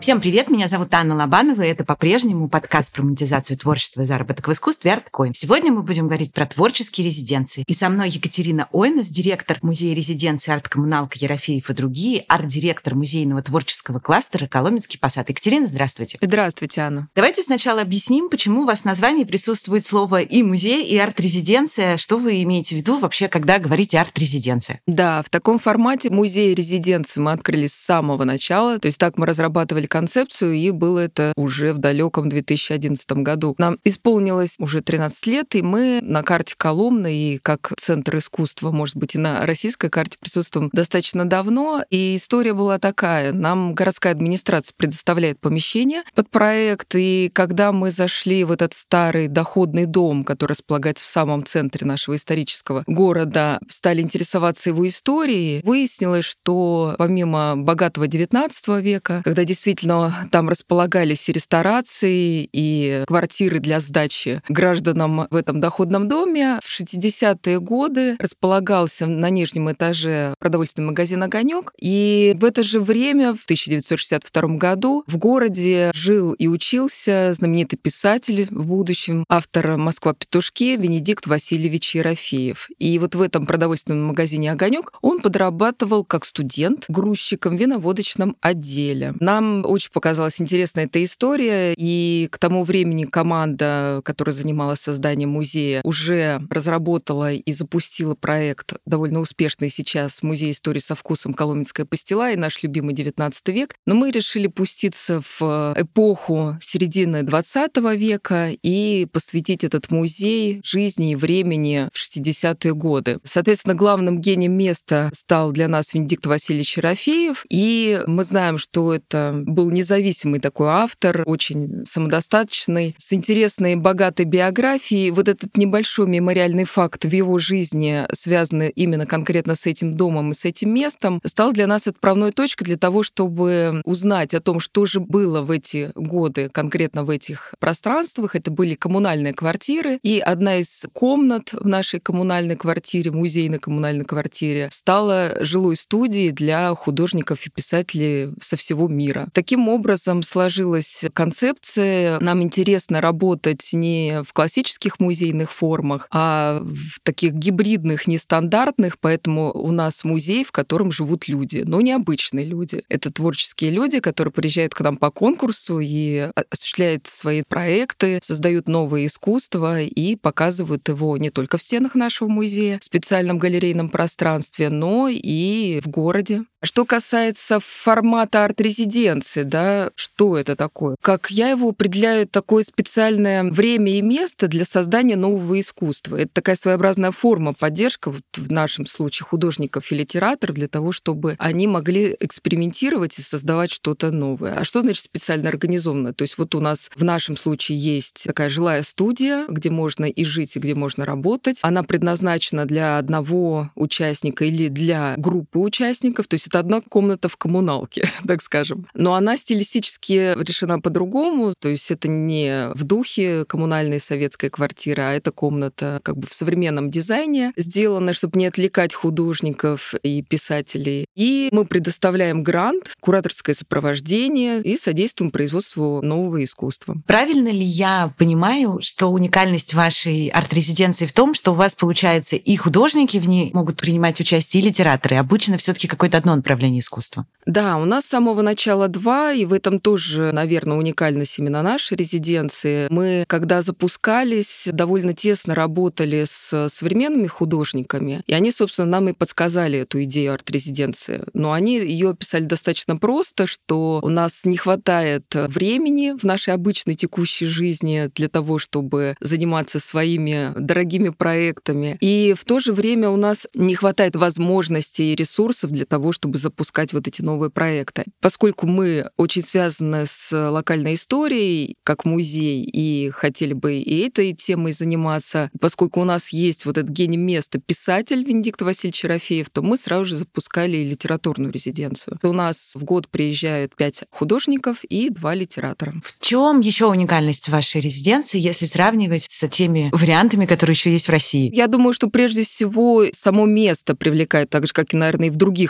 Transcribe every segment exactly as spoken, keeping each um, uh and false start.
Всем привет, меня зовут Анна Лобанова, и это по-прежнему подкаст про монетизацию творчества и заработок в искусстве ArtCoin. Сегодня мы будем говорить про творческие резиденции. И со мной Екатерина Ойнас, директор музея резиденции «Арт-коммуналка» Ерофеев и другие, арт-директор музейного творческого кластера «Коломенский посад». Екатерина, здравствуйте. Здравствуйте, Анна. Давайте сначала объясним, почему у вас в названии присутствует слово и музей, и арт-резиденция. Что вы имеете в виду вообще, когда говорите арт-резиденция? Да, в таком формате музей резиденции мы открыли с самого начала. То есть так мы разрабатывали концепцию, и было это уже в далеком две тысячи одиннадцатом году. Нам исполнилось уже тринадцать лет, и мы на карте Коломны и как центр искусства, может быть, и на российской карте присутствуем достаточно давно. И история была такая. Нам городская администрация предоставляет помещение под проект, и когда мы зашли в этот старый доходный дом, который располагается в самом центре нашего исторического города, стали интересоваться его историей, выяснилось, что помимо богатого девятнадцатого века, когда действительно там располагались и ресторации, и квартиры для сдачи гражданам в этом доходном доме, в шестидесятые годы располагался на нижнем этаже продовольственный магазин «Огонёк», и в это же время, в тысяча девятьсот шестьдесят втором году, в городе жил и учился знаменитый писатель в будущем, автор «Москва-петушки» Венедикт Васильевич Ерофеев. И вот в этом продовольственном магазине «Огонёк» он подрабатывал как студент грузчиком в виноводочном отделе. Нам очень показалась интересная эта история, и к тому времени команда, которая занималась созданием музея, уже разработала и запустила проект, довольно успешный сейчас, «Музей истории со вкусом. Коломенская пастила» и наш любимый девятнадцатый век. Но мы решили пуститься в эпоху середины двадцатого века и посвятить этот музей жизни и времени в шестидесятые годы. Соответственно, главным гением места стал для нас Венедикт Васильевич Ерофеев, и мы знаем, что это был независимый такой автор, очень самодостаточный, с интересной, богатой биографией. Вот этот небольшой мемориальный факт в его жизни, связанный именно конкретно с этим домом и с этим местом, стал для нас отправной точкой для того, чтобы узнать о том, что же было в эти годы конкретно в этих пространствах. Это были коммунальные квартиры, и одна из комнат в нашей коммунальной квартире, музейной коммунальной квартире, стала жилой студией для художников и писателей со всего мира. Таким образом сложилась концепция. Нам интересно работать не в классических музейных формах, а в таких гибридных, нестандартных, поэтому у нас музей, в котором живут люди, но необычные люди. Это творческие люди, которые приезжают к нам по конкурсу и осуществляют свои проекты, создают новое искусство и показывают его не только в стенах нашего музея, в специальном галерейном пространстве, но и в городе. Что касается формата арт-резиденции, да, что это такое? Как я его определяю, такое специальное время и место для создания нового искусства. Это такая своеобразная форма поддержка, вот в нашем случае художников и литераторов, для того, чтобы они могли экспериментировать и создавать что-то новое. А что значит специально организованно? То есть вот у нас в нашем случае есть такая жилая студия, где можно и жить, и где можно работать. Она предназначена для одного участника или для группы участников, то есть это одна комната в коммуналке, так скажем. Но она стилистически решена по-другому, то есть это не в духе коммунальной советской квартиры, а это комната как бы в современном дизайне сделана, чтобы не отвлекать художников и писателей. И мы предоставляем грант, кураторское сопровождение и содействуем производству нового искусства. Правильно ли я понимаю, что уникальность вашей арт-резиденции в том, что у вас, получается, и художники в ней могут принимать участие, и литераторы? Обычно все-таки какое-то одно направление искусства. Да, у нас с самого начала два, и в этом тоже, наверное, уникальность именно нашей резиденции. Мы, когда запускались, довольно тесно работали с современными художниками, и они, собственно, нам и подсказали эту идею арт-резиденции. Но они ее описали достаточно просто, что у нас не хватает времени в нашей обычной текущей жизни для того, чтобы заниматься своими дорогими проектами. И в то же время у нас не хватает возможностей и ресурсов для того, чтобы запускать вот эти новые проекты. Поскольку мы очень связаны с локальной историей, как музей, и хотели бы и этой темой заниматься, поскольку у нас есть вот этот гений места писатель Венедикт Васильевич Ерофеев, то мы сразу же запускали и литературную резиденцию. У нас в год приезжают пять художников и два литератора. В чем еще уникальность вашей резиденции, если сравнивать с теми вариантами, которые еще есть в России? Я думаю, что прежде всего само место привлекает, так же, как и, наверное, и в других резиденциях,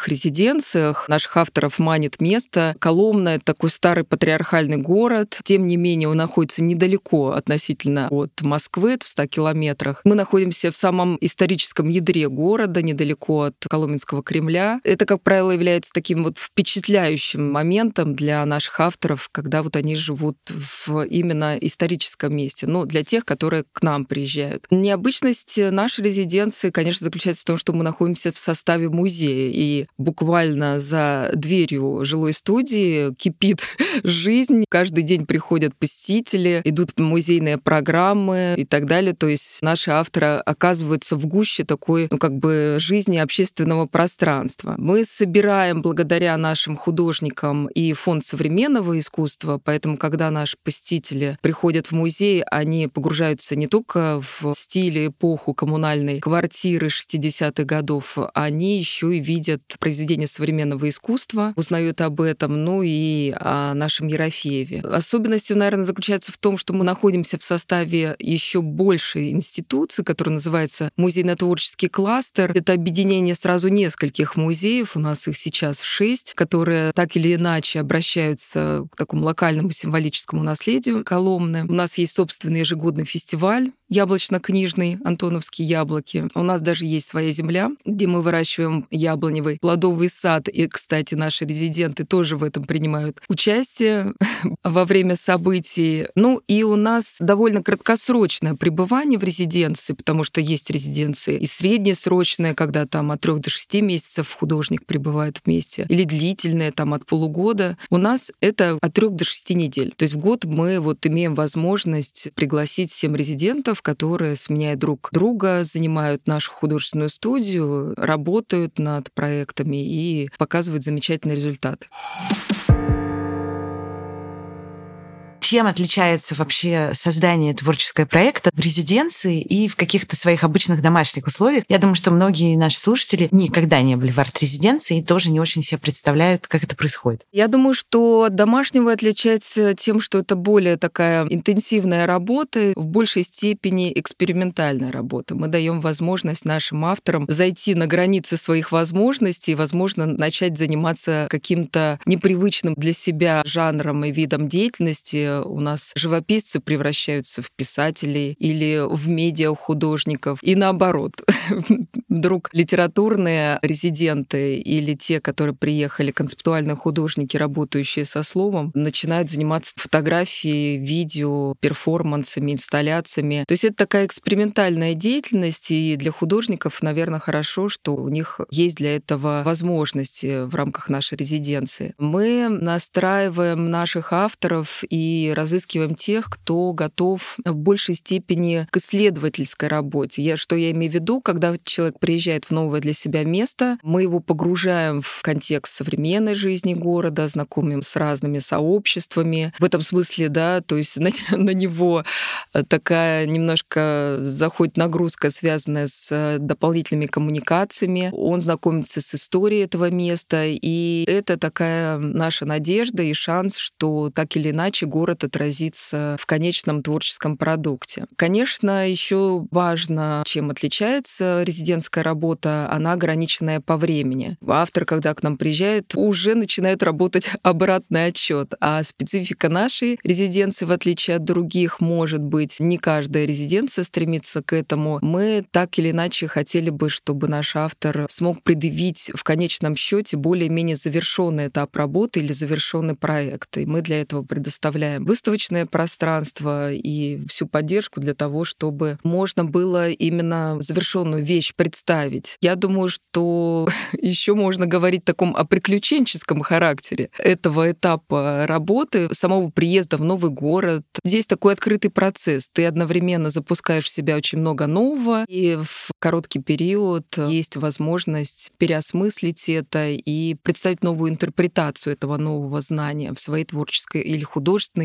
резиденциях наших авторов манит место. Коломна — это такой старый патриархальный город. Тем не менее, он находится недалеко относительно от Москвы, в ста километрах. Мы находимся в самом историческом ядре города, недалеко от Коломенского Кремля. Это, как правило, является таким вот впечатляющим моментом для наших авторов, когда вот они живут в именно историческом месте. Ну, для тех, которые к нам приезжают. Необычность нашей резиденции, конечно, заключается в том, что мы находимся в составе музея, и буквально за дверью жилой студии кипит жизнь. Каждый день приходят посетители, идут музейные программы и так далее. То есть наши авторы оказываются в гуще такой, ну, как бы жизни общественного пространства. Мы собираем благодаря нашим художникам и фонд современного искусства, поэтому, когда наши посетители приходят в музей, они погружаются не только в стиль и эпоху коммунальной квартиры шестидесятых годов, они еще и видят произведения современного искусства, узнают об этом, ну и о нашем Ерофееве. Особенностью, наверное, заключается в том, что мы находимся в составе еще большей институции, которая называется музейно-творческий кластер. Это объединение сразу нескольких музеев, у нас их сейчас шесть, которые так или иначе обращаются к такому локальному символическому наследию Коломны. У нас есть собственный ежегодный фестиваль яблочно-книжный «Антоновские яблоки». У нас даже есть своя земля, где мы выращиваем яблоневый плодовый сад. И, кстати, наши резиденты тоже в этом принимают участие во время событий. Ну и у нас довольно краткосрочное пребывание в резиденции, потому что есть резиденции и среднесрочные, когда там от трех до шести месяцев художник пребывает вместе, или длительные, там от полугода. У нас это от трех до шести недель. То есть в год мы вот имеем возможность пригласить семь резидентов, которые, сменяя друг друга, занимают нашу художественную студию, работают над проектами и показывают замечательный результат. Чем отличается вообще создание творческого проекта в резиденции и в каких-то своих обычных домашних условиях? Я думаю, что многие наши слушатели никогда не были в арт-резиденции и тоже не очень себе представляют, как это происходит. Я думаю, что от домашнего отличается тем, что это более такая интенсивная работа, в большей степени экспериментальная работа. Мы даем возможность нашим авторам зайти на границы своих возможностей и, возможно, начать заниматься каким-то непривычным для себя жанром и видом деятельности. У нас живописцы превращаются в писателей или в медиахудожников. И наоборот. Вдруг литературные резиденты или те, которые приехали, концептуальные художники, работающие со словом, начинают заниматься фотографией, видео, перформансами, инсталляциями. То есть это такая экспериментальная деятельность, и для художников, наверное, хорошо, что у них есть для этого возможности в рамках нашей резиденции. Мы настраиваем наших авторов и разыскиваем тех, кто готов в большей степени к исследовательской работе. Я, что я имею в виду, когда человек приезжает в новое для себя место, мы его погружаем в контекст современной жизни города, знакомим с разными сообществами. В этом смысле, да, то есть на, на него такая немножко заходит нагрузка, связанная с дополнительными коммуникациями. Он знакомится с историей этого места, и это такая наша надежда и шанс, что так или иначе город отразится в конечном творческом продукте. Конечно, еще важно, чем отличается резидентская работа, она ограниченная по времени. Автор, когда к нам приезжает, уже начинает работать обратный отсчет, а специфика нашей резиденции, в отличие от других, может быть, не каждая резиденция стремится к этому. Мы так или иначе хотели бы, чтобы наш автор смог предъявить в конечном счете более-менее завершенный этап работы или завершенный проект. И мы для этого предоставляем выставочное пространство и всю поддержку для того, чтобы можно было именно завершенную вещь представить. Я думаю, что еще можно говорить о таком о приключенческом характере этого этапа работы, самого приезда в новый город. Здесь такой открытый процесс. Ты одновременно запускаешь в себя очень много нового, и в короткий период есть возможность переосмыслить это и представить новую интерпретацию этого нового знания в своей творческой или художественной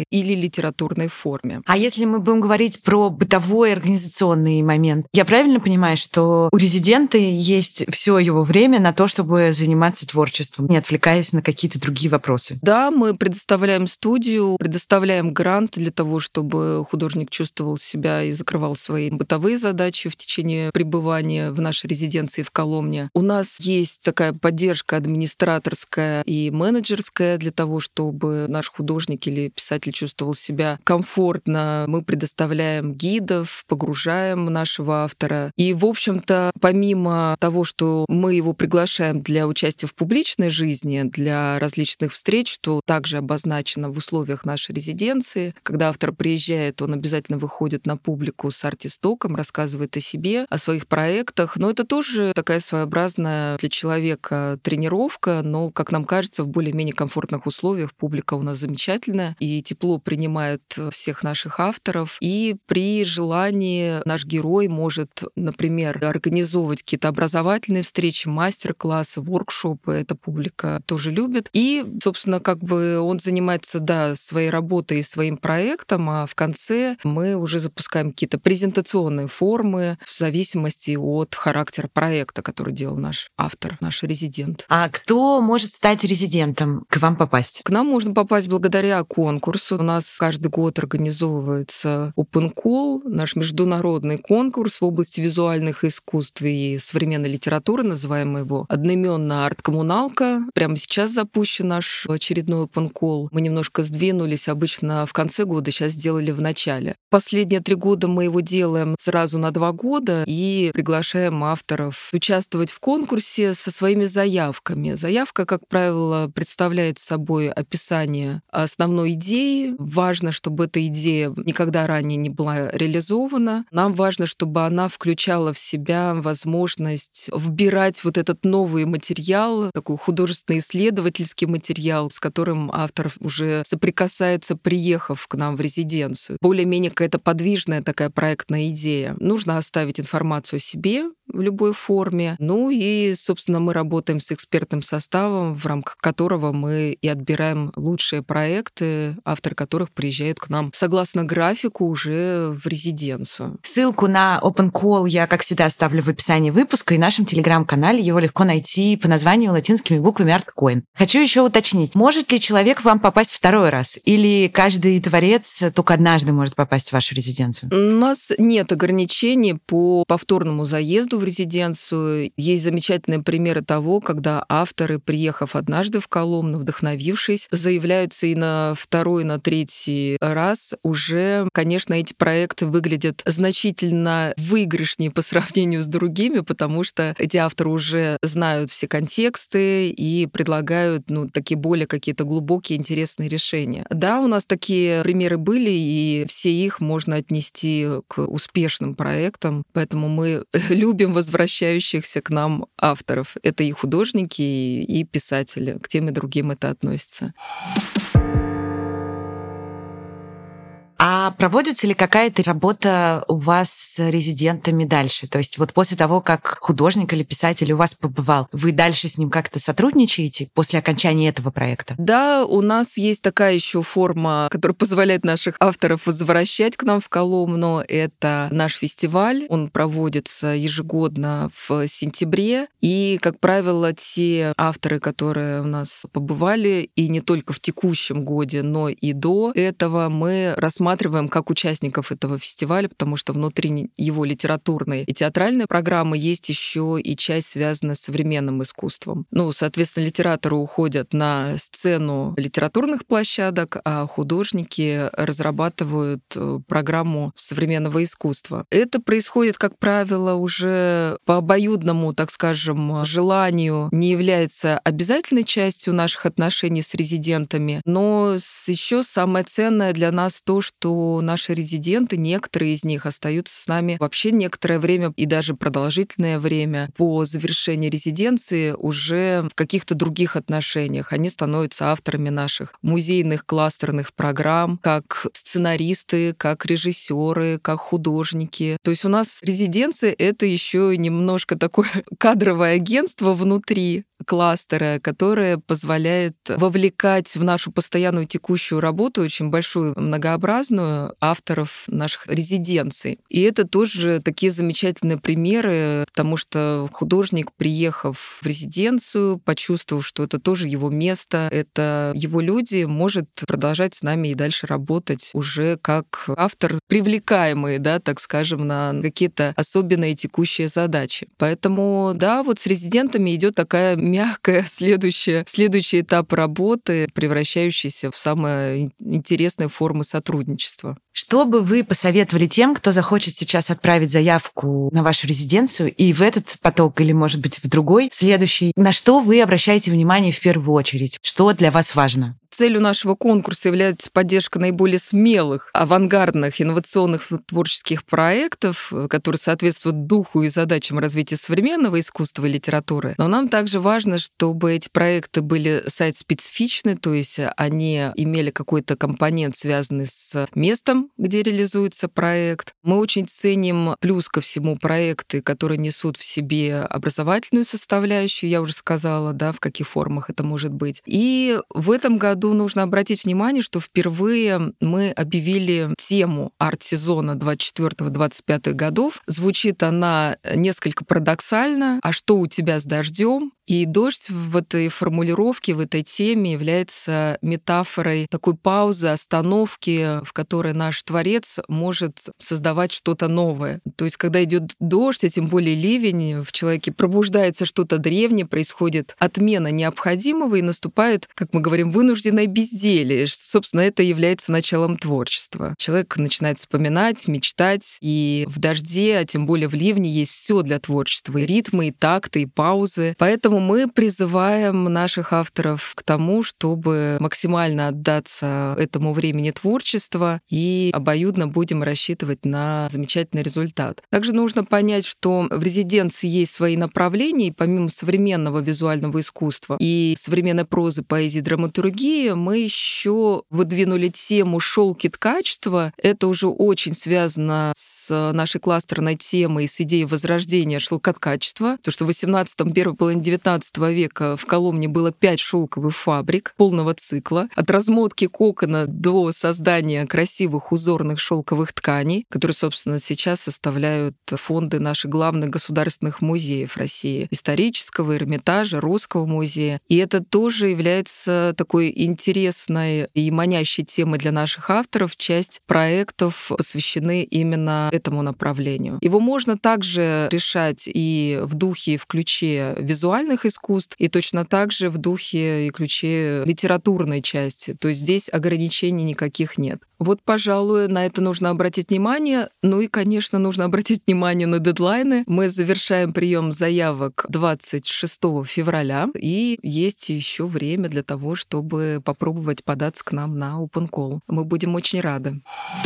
или литературной форме. А если мы будем говорить про бытовой организационный момент, я правильно понимаю, что у резидента есть все его время на то, чтобы заниматься творчеством, не отвлекаясь на какие-то другие вопросы? Да, мы предоставляем студию, предоставляем грант для того, чтобы художник чувствовал себя и закрывал свои бытовые задачи в течение пребывания в нашей резиденции в Коломне. У нас есть такая поддержка администраторская и менеджерская для того, чтобы наш художник или писатель чувствовал себя комфортно. Мы предоставляем гидов, погружаем нашего автора. И, в общем-то, помимо того, что мы его приглашаем для участия в публичной жизни, для различных встреч, что также обозначено в условиях нашей резиденции, когда автор приезжает, он обязательно выходит на публику с арт-истоком, рассказывает о себе, о своих проектах. Но это тоже такая своеобразная для человека тренировка, но, как нам кажется, в более-менее комфортных условиях. Публика у нас замечательная и тепло принимает всех наших авторов. И при желании наш герой может, например, организовывать какие-то образовательные встречи, мастер-классы, воркшопы. Эта публика тоже любит. И, собственно, как бы он занимается, да, своей работой и своим проектом, а в конце мы уже запускаем какие-то презентационные формы в зависимости от характера проекта, который делал наш автор, наш резидент. А кто может стать резидентом, к вам попасть? К нам можно попасть благодаря конкурсу. У нас каждый год организовывается Open Call, наш международный конкурс в области визуальных искусств и современной литературы, называем его одноимённо «Арт-коммуналка». Прямо сейчас запущен наш очередной Open Call. Мы немножко сдвинулись, обычно в конце года, сейчас сделали в начале. Последние три года мы его делаем сразу на два года и приглашаем авторов участвовать в конкурсе со своими заявками. Заявка, как правило, представляет собой описание основной идеи. Важно, чтобы эта идея никогда ранее не была реализована. Нам важно, чтобы она включала в себя возможность вбирать вот этот новый материал, такой художественно-исследовательский материал, с которым автор уже соприкасается, приехав к нам в резиденцию. Более-менее какая-то подвижная такая проектная идея. Нужно оставить информацию о себе в любой форме. Ну и, собственно, мы работаем с экспертным составом, в рамках которого мы и отбираем лучшие проекты, авторы которых приезжают к нам согласно графику уже в резиденцию. Ссылку на Open Call я, как всегда, оставлю в описании выпуска и в нашем телеграм-канале. Его легко найти по названию латинскими буквами ArtCoin. Хочу еще уточнить, может ли человек к вам попасть второй раз? Или каждый творец только однажды может попасть в вашу резиденцию? У нас нет ограничений по повторному заезду в резиденцию. Есть замечательные примеры того, когда авторы, приехав однажды в Коломну, вдохновившись, заявляются и на второй, и на третий раз. Уже, конечно, эти проекты выглядят значительно выигрышнее по сравнению с другими, потому что эти авторы уже знают все контексты и предлагают, ну, такие более какие-то глубокие, интересные решения. Да, у нас такие примеры были, и все их можно отнести к успешным проектам, поэтому мы любим возвращающихся к нам авторов. Это и художники, и писатели. К тем и другим это относится. А проводится ли какая-то работа у вас с резидентами дальше? То есть вот после того, как художник или писатель у вас побывал, вы дальше с ним как-то сотрудничаете после окончания этого проекта? Да, у нас есть такая еще форма, которая позволяет наших авторов возвращать к нам в Коломну. Это наш фестиваль. Он проводится ежегодно в сентябре. И, как правило, те авторы, которые у нас побывали, и не только в текущем годе, но и до этого, мы рассматриваем рассматриваем как участников этого фестиваля, потому что внутри его литературной и театральной программы есть еще и часть, связанная с современным искусством. Ну, соответственно, литераторы уходят на сцену литературных площадок, а художники разрабатывают программу современного искусства. Это происходит, как правило, уже по обоюдному, так скажем, желанию, не является обязательной частью наших отношений с резидентами, но еще самое ценное для нас то, что наши резиденты, некоторые из них остаются с нами вообще некоторое время и даже продолжительное время. По завершении резиденции уже в каких-то других отношениях они становятся авторами наших музейных кластерных программ, как сценаристы, как режиссеры, как художники. То есть у нас резиденция — это еще немножко такое кадровое агентство внутри кластера, которая позволяет вовлекать в нашу постоянную текущую работу, очень большую, многообразную, авторов наших резиденций. И это тоже такие замечательные примеры, потому что художник, приехав в резиденцию, почувствовав, что это тоже его место, это его люди, может продолжать с нами и дальше работать уже как автор, привлекаемый, да, так скажем, на какие-то особенные текущие задачи. Поэтому, да, вот с резидентами идет такая мягкая следующая, следующий этап работы, превращающийся в самые интересные формы сотрудничества. Что бы вы посоветовали тем, кто захочет сейчас отправить заявку на вашу резиденцию и в этот поток, или, может быть, в другой, следующий? На что вы обращаете внимание в первую очередь? Что для вас важно? Целью нашего конкурса является поддержка наиболее смелых, авангардных, инновационных творческих проектов, которые соответствуют духу и задачам развития современного искусства и литературы. Но нам также важно, чтобы эти проекты были сайт-специфичны, то есть они имели какой-то компонент, связанный с местом, где реализуется проект. Мы очень ценим, плюс ко всему, проекты, которые несут в себе образовательную составляющую, я уже сказала, да, в каких формах это может быть. И в этом году нужно обратить внимание, что впервые мы объявили тему арт-сезона двадцать четвёртого - двадцать пятого годов. Звучит она несколько парадоксально. «А что у тебя с дождем?» И дождь в этой формулировке, в этой теме является метафорой такой паузы, остановки, в которой наш творец может создавать что-то новое. То есть, когда идет дождь, а тем более ливень, в человеке пробуждается что-то древнее, происходит отмена необходимого и наступает, как мы говорим, вынужденное безделие. Собственно, это является началом творчества. Человек начинает вспоминать, мечтать, и в дожде, а тем более в ливне, есть все для творчества: и ритмы, и такты, и паузы. Поэтому мы призываем наших авторов к тому, чтобы максимально отдаться этому времени творчества, и обоюдно будем рассчитывать на замечательный результат. Также нужно понять, что в резиденции есть свои направления, и помимо современного визуального искусства и современной прозы, поэзии, драматургии, мы еще выдвинули тему шелки ткачества. Это уже очень связано с нашей кластерной темой, с идеей возрождения шелкоткачества, потому что в восемнадцатом, первой половине девятнадцатого века в Коломне было пять шелковых фабрик полного цикла, от размотки кокона до создания красивых узорных шелковых тканей, которые, собственно, сейчас составляют фонды наших главных государственных музеев России: исторического, Эрмитажа, Русского музея. И это тоже является такой интересной и манящей темой для наших авторов. Часть проектов посвящены именно этому направлению. Его можно также решать и в духе и в ключе визуальных искусств, и точно так же в духе и ключе литературной части. То есть здесь ограничений никаких нет. Вот, пожалуй, на это нужно обратить внимание. Ну и, конечно, нужно обратить внимание на дедлайны. Мы завершаем прием заявок двадцать шестого февраля, и есть еще время для того, чтобы попробовать податься к нам на Open Call. Мы будем очень рады.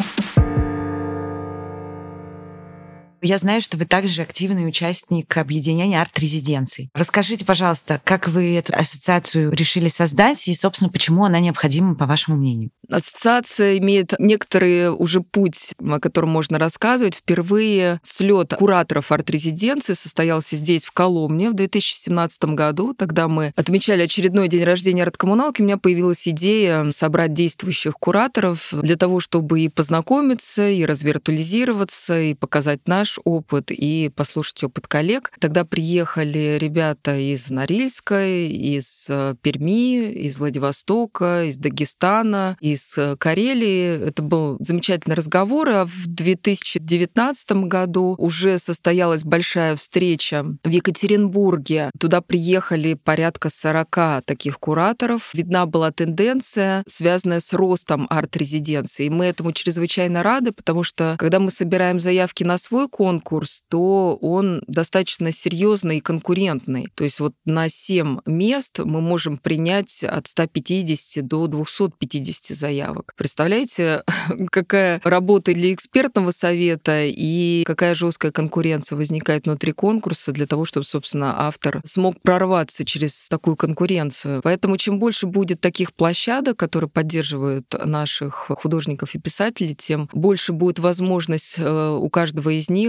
Я знаю, что вы также активный участник объединения арт-резиденций. Расскажите, пожалуйста, как вы эту ассоциацию решили создать и, собственно, почему она необходима, по вашему мнению? Ассоциация имеет некоторый уже путь, о котором можно рассказывать. Впервые слет кураторов арт-резиденции состоялся здесь, в Коломне, в две тысячи семнадцатом году. Тогда мы отмечали очередной день рождения арт-коммуналки. У меня появилась идея собрать действующих кураторов для того, чтобы и познакомиться, и развиртуализироваться, и показать наш опыт, и послушать опыт коллег. Тогда приехали ребята из Норильска, из Перми, из Владивостока, из Дагестана, из Карелии. Это был замечательный разговор. А в две тысячи девятнадцатом году уже состоялась большая встреча в Екатеринбурге. Туда приехали порядка сорока таких кураторов. Видна была тенденция, связанная с ростом арт-резиденции. И мы этому чрезвычайно рады, потому что, когда мы собираем заявки на свой конкурс, то он достаточно серьезный и конкурентный. То есть вот на семь мест мы можем принять от ста пятидесяти до двухсот пятидесяти заявок. Представляете, какая работа для экспертного совета и какая жесткая конкуренция возникает внутри конкурса для того, чтобы, собственно, автор смог прорваться через такую конкуренцию. Поэтому чем больше будет таких площадок, которые поддерживают наших художников и писателей, тем больше будет возможность у каждого из них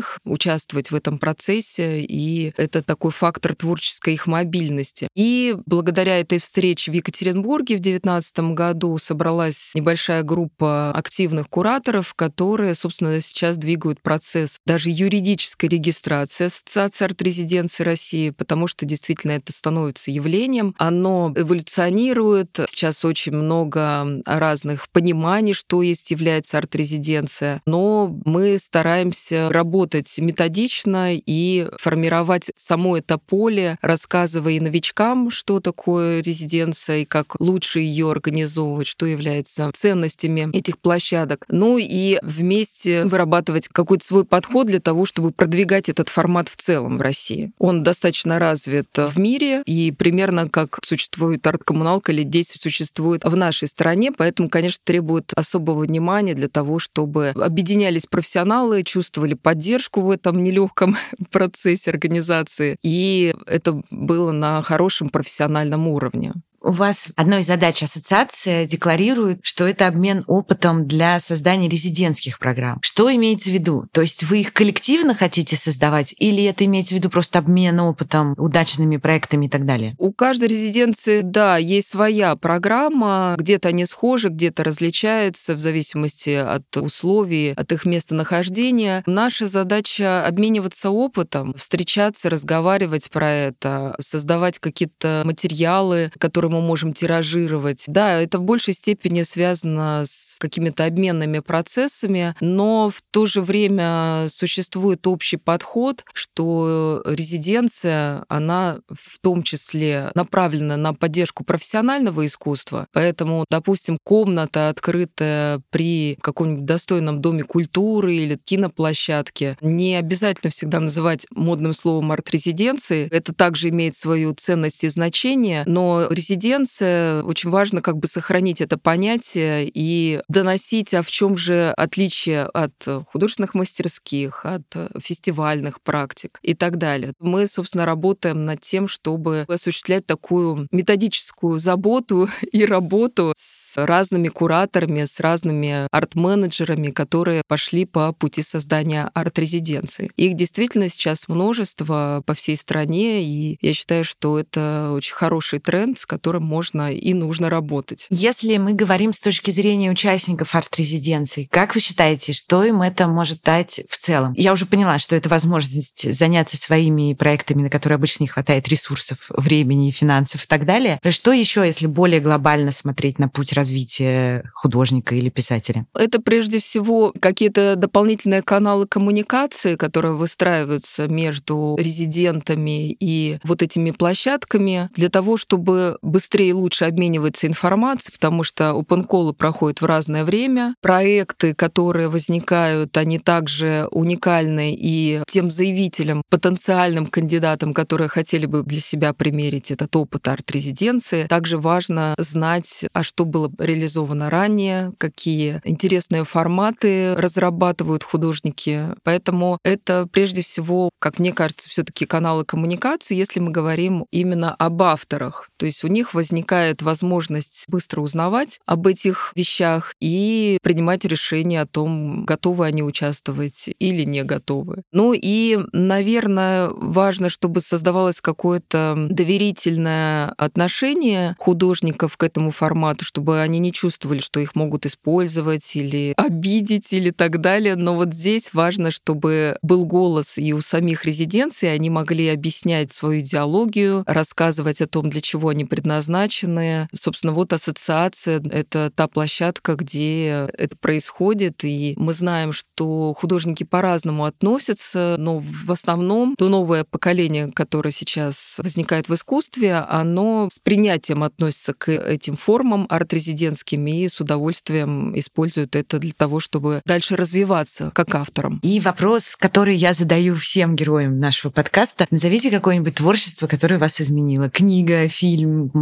них участвовать в этом процессе, и это такой фактор творческой их мобильности. И благодаря этой встрече в Екатеринбурге в две тысячи девятнадцатом году собралась небольшая группа активных кураторов, которые, собственно, сейчас двигают процесс даже юридической регистрации Ассоциации арт-резиденций России, потому что действительно это становится явлением. Оно эволюционирует. Сейчас очень много разных пониманий, что есть является арт-резиденция. Но мы стараемся работать методично и формировать само это поле, рассказывая и новичкам, что такое резиденция и как лучше ее организовывать, что является ценностями этих площадок. Ну и вместе вырабатывать какой-то свой подход для того, чтобы продвигать этот формат в целом в России. Он достаточно развит в мире, и примерно как существует арт-коммуналка или здесь существует в нашей стране, поэтому, конечно, требует особого внимания для того, чтобы объединялись профессионалы, чувствовали поддержку в этом нелегком процессе организации, и это было на хорошем профессиональном уровне. У вас одной из задач ассоциации декларирует, что это обмен опытом для создания резидентских программ. Что имеется в виду? То есть вы их коллективно хотите создавать, или это имеется в виду просто обмен опытом, удачными проектами и так далее? У каждой резиденции, да, есть своя программа. Где-то они схожи, где-то различаются в зависимости от условий, от их местонахождения. Наша задача — обмениваться опытом, встречаться, разговаривать про это, создавать какие-то материалы, которые мы можем тиражировать. Да, это в большей степени связано с какими-то обменными процессами, но в то же время существует общий подход, что резиденция, она в том числе направлена на поддержку профессионального искусства. Поэтому, допустим, комната, открытая при каком-нибудь достойном доме культуры или киноплощадке, не обязательно всегда называть модным словом арт-резиденции. Это также имеет свою ценность и значение, но резиденция очень важно как бы сохранить это понятие и доносить, а в чем же отличие от художественных мастерских, от фестивальных практик и так далее. Мы, собственно, работаем над тем, чтобы осуществлять такую методическую заботу и работу с разными кураторами, с разными арт-менеджерами, которые пошли по пути создания арт-резиденции. Их действительно сейчас множество по всей стране, и я считаю, что это очень хороший тренд, с которым можно и нужно работать. Если мы говорим с точки зрения участников арт-резиденций, как вы считаете, что им это может дать в целом? Я уже поняла, что это возможность заняться своими проектами, на которые обычно не хватает ресурсов, времени, финансов и так далее. Что еще, если более глобально смотреть на путь развития художника или писателя? Это прежде всего какие-то дополнительные каналы коммуникации, которые выстраиваются между резидентами и вот этими площадками для того, чтобы быстрее и лучше обмениваться информацией, потому что open call проходят в разное время. Проекты, которые возникают, они также уникальны, и тем заявителям, потенциальным кандидатам, которые хотели бы для себя примерить этот опыт арт-резиденции, также важно знать, а что было реализовано ранее, какие интересные форматы разрабатывают художники. Поэтому это прежде всего, как мне кажется, все-таки каналы коммуникации, если мы говорим именно об авторах. То есть у них возникает возможность быстро узнавать об этих вещах и принимать решение о том, готовы они участвовать или не готовы. Ну и, наверное, важно, чтобы создавалось какое-то доверительное отношение художников к этому формату, чтобы они не чувствовали, что их могут использовать или обидеть или так далее. Но вот здесь важно, чтобы был голос и у самих резиденций, они могли объяснять свою идеологию, рассказывать о том, для чего они предназначены. Собственно, вот ассоциация — это та площадка, где это происходит, и мы знаем, что художники по-разному относятся, но в основном то новое поколение, которое сейчас возникает в искусстве, оно с принятием относится к этим формам арт-резидентским и с удовольствием использует это для того, чтобы дальше развиваться как автором. И вопрос, который я задаю всем героям нашего подкаста: назовите какое-нибудь творчество, которое вас изменило. Книга, фильм,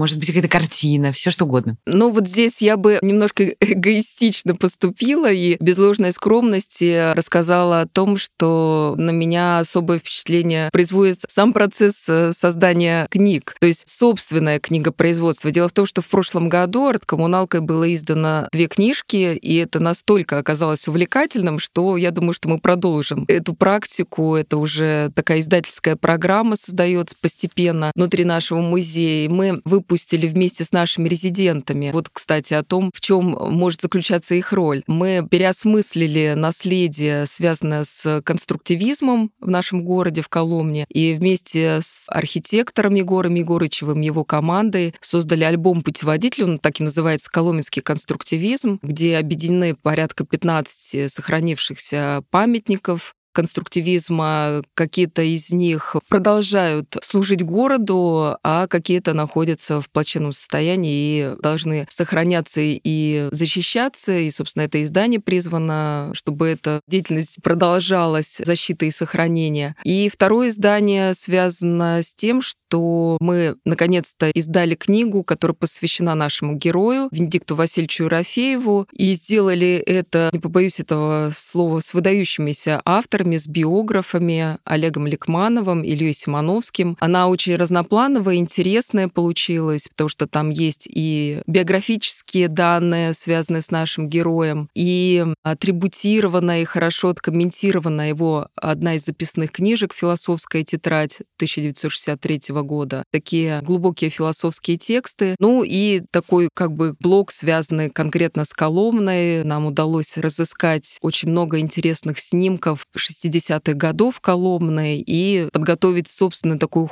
может быть, какая-то картина, все что угодно. Ну вот здесь я бы немножко эгоистично поступила и без ложной скромности рассказала о том, что на меня особое впечатление производит сам процесс создания книг, то есть собственное книгопроизводство. Дело в том, что в прошлом году арт-коммуналкой было издано две книжки, и это настолько оказалось увлекательным, что я думаю, что мы продолжим эту практику. Это уже такая издательская программа создается постепенно внутри нашего музея. Мы выпустили вместе с нашими резидентами. Вот, кстати, о том, в чем может заключаться их роль. Мы переосмыслили наследие, связанное с конструктивизмом в нашем городе, в Коломне, и вместе с архитектором Егором Егорычевым, его командой создали альбом-путеводитель, он так и называется «Коломенский конструктивизм», где объединены порядка пятнадцати сохранившихся памятников конструктивизма. Какие-то из них продолжают служить городу, а какие-то находятся в плачевном состоянии и должны сохраняться и защищаться. И, собственно, это издание призвано, чтобы эта деятельность продолжалась, защита и сохранение. И второе издание связано с тем, что мы наконец-то издали книгу, которая посвящена нашему герою Венедикту Васильевичу Ерофееву, и сделали это, не побоюсь этого слова, с выдающимися авторами, с биографами Олегом Ликмановым, Ильей Симоновским. Она очень разноплановая, интересная получилась, потому что там есть и биографические данные, связанные с нашим героем, и атрибутированная и хорошо откомментирована его одна из записных книжек «Философская тетрадь» тысяча девятьсот шестьдесят третьего года. Такие глубокие философские тексты. Ну и такой как бы блок, связанный конкретно с Коломной. Нам удалось разыскать очень много интересных снимков шестидесятых годов Коломны и подготовить, собственно, такую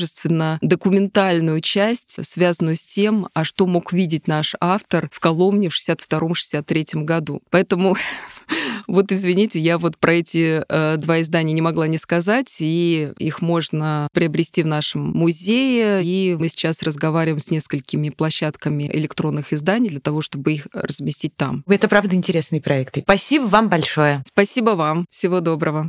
художественно-документальную часть, связанную с тем, а что мог видеть наш автор в Коломне в шестьдесят втором — шестьдесят третьем году. Поэтому вот извините, я вот про эти э, два издания не могла не сказать, и их можно приобрести в нашем музее, и мы сейчас разговариваем с несколькими площадками электронных изданий для того, чтобы их разместить там. Это, правда, интересные проекты. Спасибо вам большое. Спасибо вам. Всего доброго.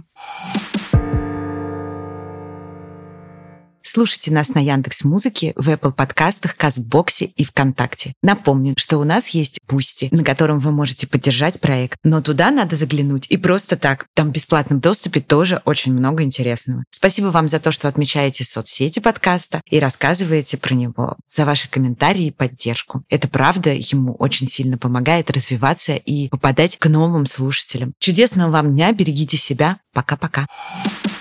Слушайте нас на Яндекс.Музыке, в Apple подкастах, Кастбоксе и ВКонтакте. Напомню, что у нас есть Boosty, на котором вы можете поддержать проект, но туда надо заглянуть и просто так. Там в бесплатном доступе тоже очень много интересного. Спасибо вам за то, что отмечаете соцсети подкаста и рассказываете про него, за ваши комментарии и поддержку. Это правда ему очень сильно помогает развиваться и попадать к новым слушателям. Чудесного вам дня, берегите себя. Пока-пока.